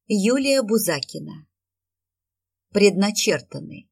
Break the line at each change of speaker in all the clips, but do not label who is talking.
Юлия Бузакина. Предначертанный.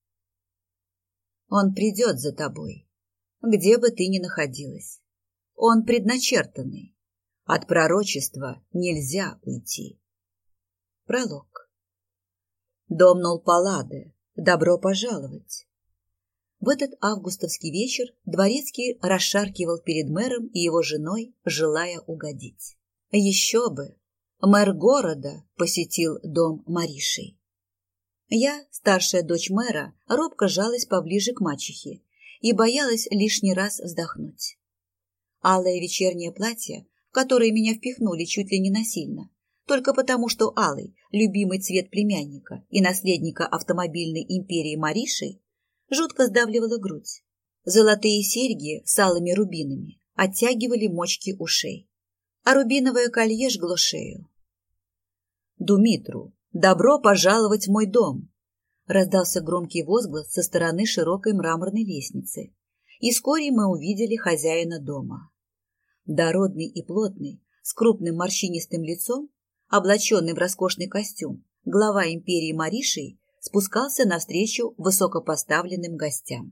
Он придет за тобой, где бы ты ни находилась. Он предначертанный. От пророчества нельзя уйти. Пролог. Дом Нолпаладе. Добро пожаловать. В этот августовский вечер дворецкий расшаркивал перед мэром и его женой, желая угодить. Еще бы! Мэр города посетил дом Маришей. Я, старшая дочь мэра, робко жалась поближе к мачехе и боялась лишний раз вздохнуть. Алое вечернее платье, в которое меня впихнули чуть ли не насильно, только потому, что алый – любимый цвет племянника и наследника автомобильной империи Маришей, жутко сдавливало грудь. Золотые серьги с алыми рубинами оттягивали мочки ушей, а рубиновое колье жгло шею. «Думитру, добро пожаловать в мой дом!» Раздался громкий возглас со стороны широкой мраморной лестницы, и вскоре мы увидели хозяина дома. Дородный и плотный, с крупным морщинистым лицом, облаченный в роскошный костюм, глава империи Маришей спускался навстречу высокопоставленным гостям.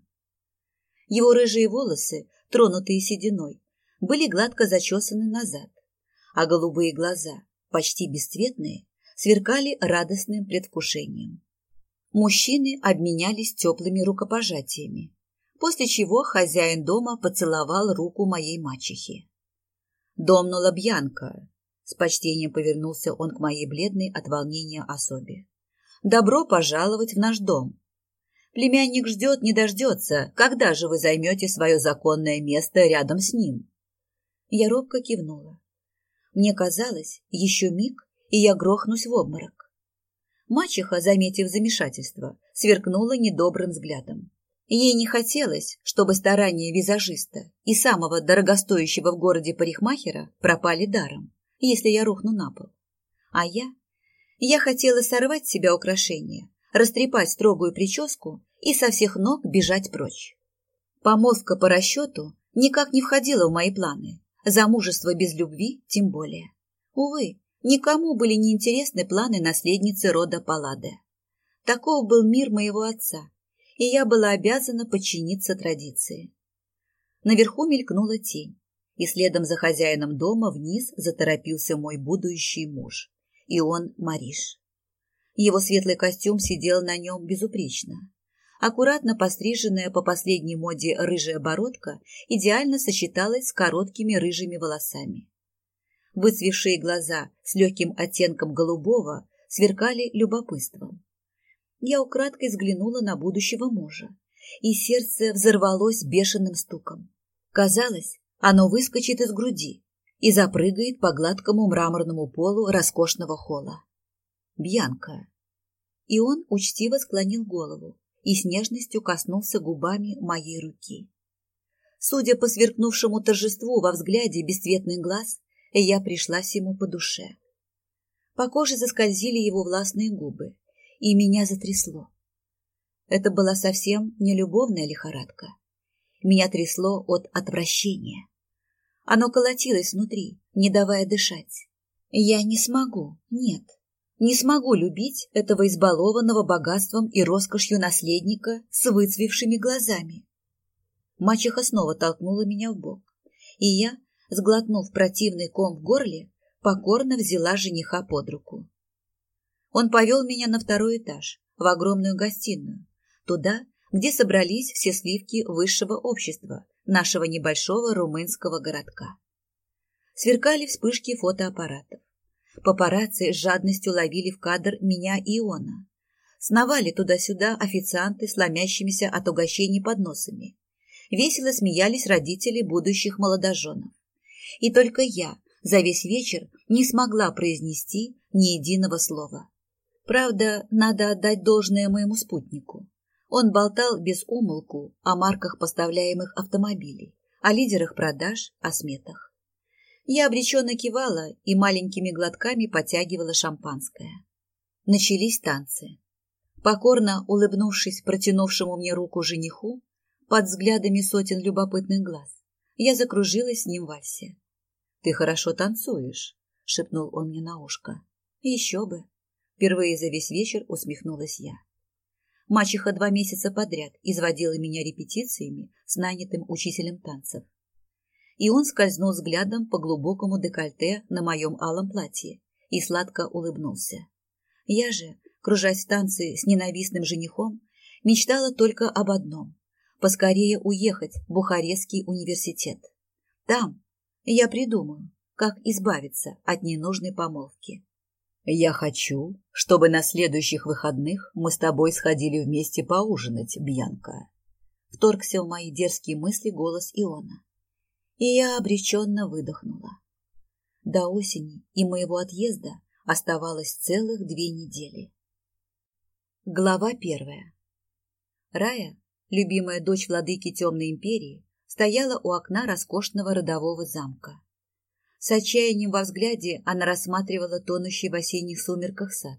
Его рыжие волосы, тронутые сединой, были гладко зачесаны назад, а голубые глаза, почти бесцветные, сверкали радостным предвкушением. Мужчины обменялись теплыми рукопожатиями, после чего хозяин дома поцеловал руку моей мачехи. «Домнула Бьянка», — с почтением повернулся он к моей бледной от волнения особе. «Добро пожаловать в наш дом. Племянник ждет, не дождется, когда же вы займете свое законное место рядом с ним». Я робко кивнула. Мне казалось, еще миг, и я грохнусь в обморок. Мачеха, заметив замешательство, сверкнула недобрым взглядом. Ей не хотелось, чтобы старания визажиста и самого дорогостоящего в городе парикмахера пропали даром, если я рухну на пол. А я хотела сорвать с себя украшения, растрепать строгую прическу и со всех ног бежать прочь. Помолвка по расчету никак не входила в мои планы, замужество без любви тем более. Увы, никому были неинтересны планы наследницы рода Палладе. Таков был мир моего отца, и я была обязана подчиниться традиции. Наверху мелькнула тень, и следом за хозяином дома вниз заторопился мой будущий муж, и он Мариш. Его светлый костюм сидел на нем безупречно. Аккуратно постриженная по последней моде рыжая бородка идеально сочеталась с короткими рыжими волосами. Выцвевшие глаза с легким оттенком голубого сверкали любопытством. Я украдкой взглянула на будущего мужа, и сердце взорвалось бешеным стуком. Казалось, оно выскочит из груди и запрыгает по гладкому мраморному полу роскошного холла. «Бьянка!» И он учтиво склонил голову и с нежностью коснулся губами моей руки. Судя по сверкнувшему торжеству во взгляде бесцветных глаз, я пришлась ему по душе. По коже заскользили его властные губы, и меня затрясло. Это была совсем не любовная лихорадка. Меня трясло от отвращения. Оно колотилось внутри, не давая дышать. Я не смогу, нет, не смогу любить этого избалованного богатством и роскошью наследника с выцвевшими глазами. Мачеха снова толкнула меня в бок, и я, сглотнув противный ком в горле, покорно взяла жениха под руку. Он повел меня на второй этаж, в огромную гостиную, туда, где собрались все сливки высшего общества нашего небольшого румынского городка. Сверкали вспышки фотоаппаратов. Папарацци с жадностью ловили в кадр меня и Иона. Сновали туда-сюда официанты с ломящимися от угощений подносами. Весело смеялись родители будущих молодоженов. И только я за весь вечер не смогла произнести ни единого слова. Правда, надо отдать должное моему спутнику. Он болтал без умолку о марках поставляемых автомобилей, о лидерах продаж, о сметах. Я обреченно кивала и маленькими глотками потягивала шампанское. Начались танцы. Покорно улыбнувшись протянувшему мне руку жениху, под взглядами сотен любопытных глаз, я закружилась с ним в вальсе. «Ты хорошо танцуешь», — шепнул он мне на ушко. Еще бы. Впервые за весь вечер усмехнулась я. Мачеха 2 месяца подряд изводила меня репетициями с нанятым учителем танцев. И он скользнул взглядом по глубокому декольте на моем алом платье и сладко улыбнулся. Я же, кружась в танце с ненавистным женихом, мечтала только об одном – поскорее уехать в Бухарестский университет. Там я придумаю, как избавиться от ненужной помолвки. «Я хочу, чтобы на следующих выходных мы с тобой сходили вместе поужинать, Бьянка», – вторгся в мои дерзкие мысли голос Иона. И я обреченно выдохнула. До осени и моего отъезда оставалось целых 2 недели. Глава 1. Рая, любимая дочь владыки Темной империи, стояла у окна роскошного родового замка. С отчаянием во взгляде она рассматривала тонущий в осенних сумерках сад.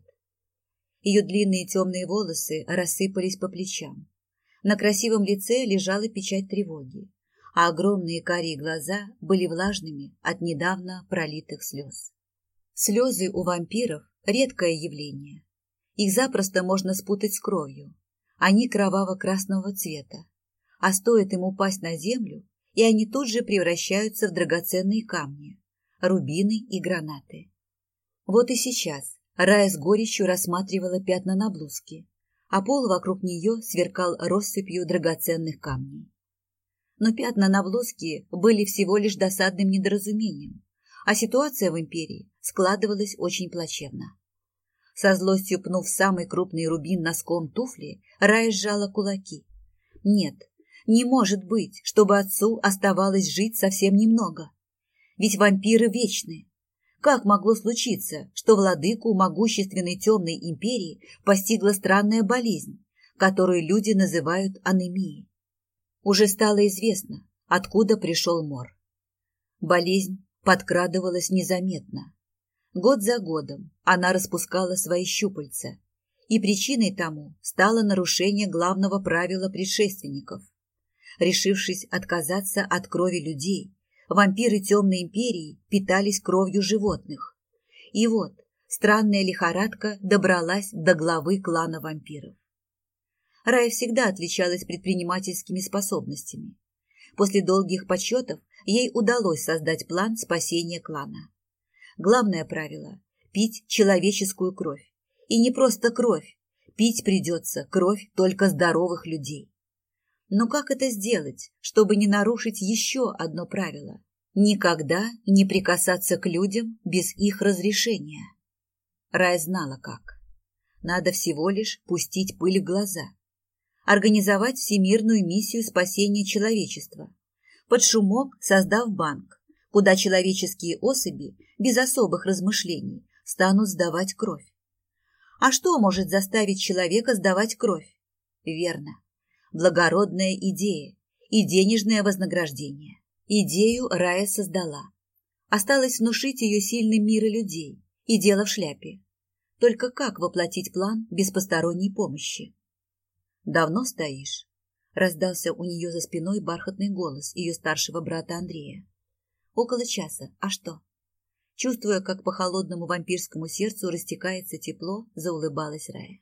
Ее длинные темные волосы рассыпались по плечам. На красивом лице лежала печать тревоги, а огромные карие глаза были влажными от недавно пролитых слез. Слезы у вампиров – редкое явление. Их запросто можно спутать с кровью. Они кроваво-красного цвета, а стоит им упасть на землю, и они тут же превращаются в драгоценные камни, рубины и гранаты. Вот и сейчас Рая с горечью рассматривала пятна на блузке, а пол вокруг нее сверкал россыпью драгоценных камней. Но пятна на блузке были всего лишь досадным недоразумением, а ситуация в империи складывалась очень плачевно. Со злостью пнув самый крупный рубин носком туфли, Рая сжала кулаки. Нет, не может быть, чтобы отцу оставалось жить совсем немного. Ведь вампиры вечны. Как могло случиться, что владыку могущественной темной империи постигла странная болезнь, которую люди называют анемией? Уже стало известно, откуда пришел мор. Болезнь подкрадывалась незаметно. Год за годом она распускала свои щупальца, и причиной тому стало нарушение главного правила предшественников. Решившись отказаться от крови людей, вампиры Темной империи питались кровью животных. И вот странная лихорадка добралась до главы клана вампиров. Рая всегда отличалась предпринимательскими способностями. После долгих подсчетов ей удалось создать план спасения клана. Главное правило – пить человеческую кровь. И не просто кровь, пить придется кровь только здоровых людей. Но как это сделать, чтобы не нарушить еще одно правило? Никогда не прикасаться к людям без их разрешения. Рая знала как. Надо всего лишь пустить пыль в глаза. Организовать всемирную миссию спасения человечества. Под шумок создав банк, куда человеческие особи без особых размышлений станут сдавать кровь. А что может заставить человека сдавать кровь? Верно. Благородная идея и денежное вознаграждение. Идею Рая создала. Осталось внушить ее сильным мира людей, и дело в шляпе. Только как воплотить план без посторонней помощи? «Давно стоишь?» – раздался у нее за спиной бархатный голос ее старшего брата Андрея. «Около часа. А что?» Чувствуя, как по холодному вампирскому сердцу растекается тепло, заулыбалась Рая.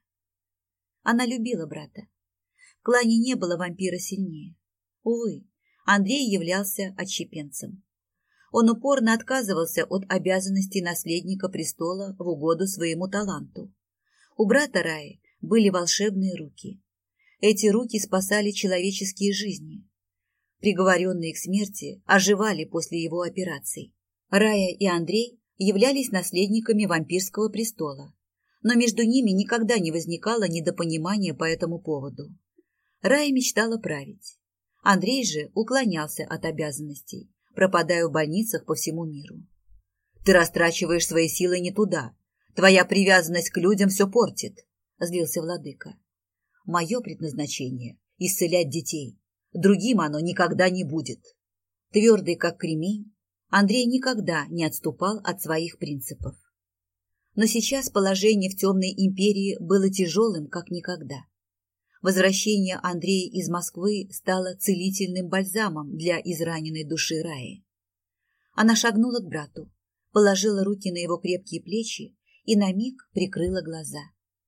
Она любила брата. В клане не было вампира сильнее. Увы, Андрей являлся отщепенцем. Он упорно отказывался от обязанностей наследника престола в угоду своему таланту. У брата Раи были волшебные руки. Эти руки спасали человеческие жизни. Приговоренные к смерти оживали после его операций. Рая и Андрей являлись наследниками вампирского престола, но между ними никогда не возникало недопонимания по этому поводу. Рая мечтала править. Андрей же уклонялся от обязанностей, пропадая в больницах по всему миру. «Ты растрачиваешь свои силы не туда. Твоя привязанность к людям все портит», – злился владыка. «Мое предназначение – исцелять детей. Другим оно никогда не будет». Твердый, как кремень, Андрей никогда не отступал от своих принципов. Но сейчас положение в Темной империи было тяжелым, как никогда. Возвращение Андрея из Москвы стало целительным бальзамом для израненной души Раи. Она шагнула к брату, положила руки на его крепкие плечи и на миг прикрыла глаза.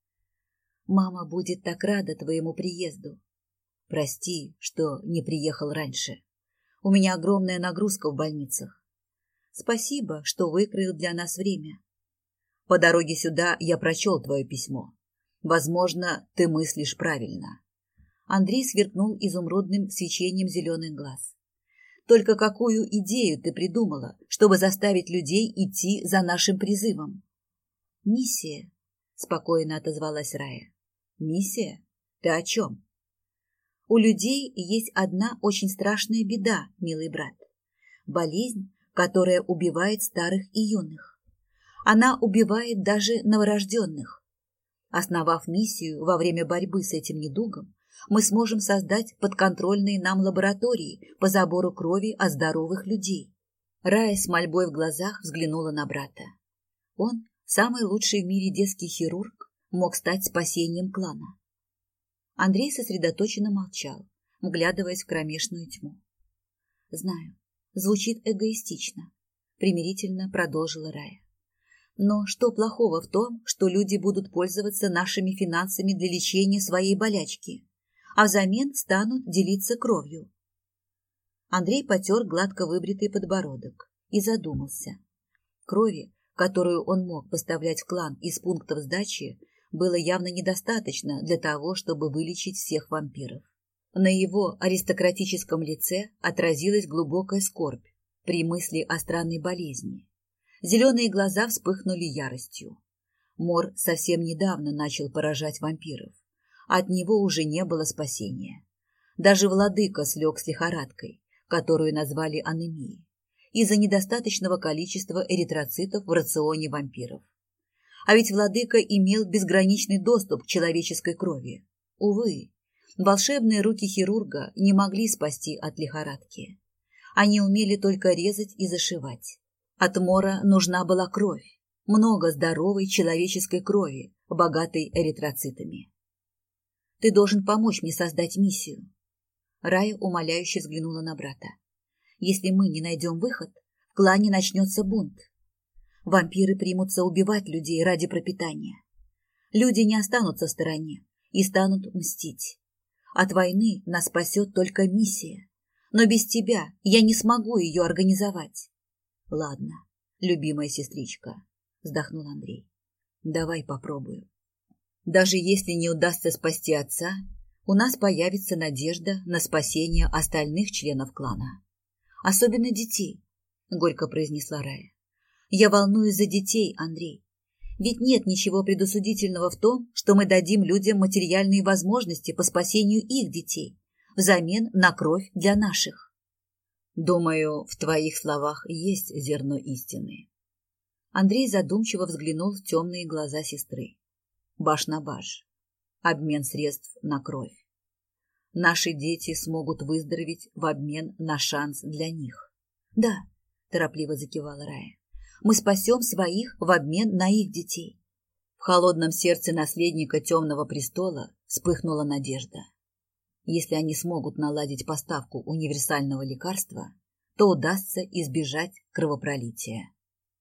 «Мама будет так рада твоему приезду. Прости, что не приехал раньше. У меня огромная нагрузка в больницах. Спасибо, что выкроил для нас время. По дороге сюда я прочел твое письмо. Возможно, ты мыслишь правильно». Андрей сверкнул изумрудным свечением зеленых глаз. «Только какую идею ты придумала, чтобы заставить людей идти за нашим призывом?» «Миссия», — спокойно отозвалась Рая. «Миссия? Ты о чем?» «У людей есть одна очень страшная беда, милый брат. Болезнь, которая убивает старых и юных. Она убивает даже новорожденных. Основав миссию во время борьбы с этим недугом, мы сможем создать подконтрольные нам лаборатории по забору крови от здоровых людей». Рая с мольбой в глазах взглянула на брата. Он, самый лучший в мире детский хирург, мог стать спасением клана. Андрей сосредоточенно молчал, вглядываясь в кромешную тьму. «Знаю, звучит эгоистично», — примирительно продолжила Рая. «Но что плохого в том, что люди будут пользоваться нашими финансами для лечения своей болячки, а взамен станут делиться кровью?» Андрей потер гладко выбритый подбородок и задумался. Крови, которую он мог поставлять в клан из пунктов сдачи, было явно недостаточно для того, чтобы вылечить всех вампиров. На его аристократическом лице отразилась глубокая скорбь при мысли о странной болезни. Зеленые глаза вспыхнули яростью. Мор совсем недавно начал поражать вампиров. От него уже не было спасения. Даже владыка слег с лихорадкой, которую назвали анемией, из-за недостаточного количества эритроцитов в рационе вампиров. А ведь владыка имел безграничный доступ к человеческой крови. Увы, волшебные руки хирурга не могли спасти от лихорадки. Они умели только резать и зашивать. От Мора нужна была кровь, много здоровой человеческой крови, богатой эритроцитами. «Ты должен помочь мне создать миссию». Рая умоляюще взглянула на брата. «Если мы не найдем выход, в клане начнется бунт. Вампиры примутся убивать людей ради пропитания. Люди не останутся в стороне и станут мстить. От войны нас спасет только миссия. Но без тебя я не смогу ее организовать». «Ладно, любимая сестричка», — вздохнул Андрей. «Давай попробую. Даже если не удастся спасти отца, у нас появится надежда на спасение остальных членов клана. Особенно детей», — горько произнесла Рая. «Я волнуюсь за детей, Андрей. Ведь нет ничего предосудительного в том, что мы дадим людям материальные возможности по спасению их детей взамен на кровь для наших». «Думаю, в твоих словах есть зерно истины». Андрей задумчиво взглянул в темные глаза сестры. «Баш на баш. Обмен средств на кровь. Наши дети смогут выздороветь в обмен на шанс для них». «Да», – торопливо закивала Рая. «Мы спасем своих в обмен на их детей». В холодном сердце наследника Темного престола вспыхнула надежда. Если они смогут наладить поставку универсального лекарства, то удастся избежать кровопролития.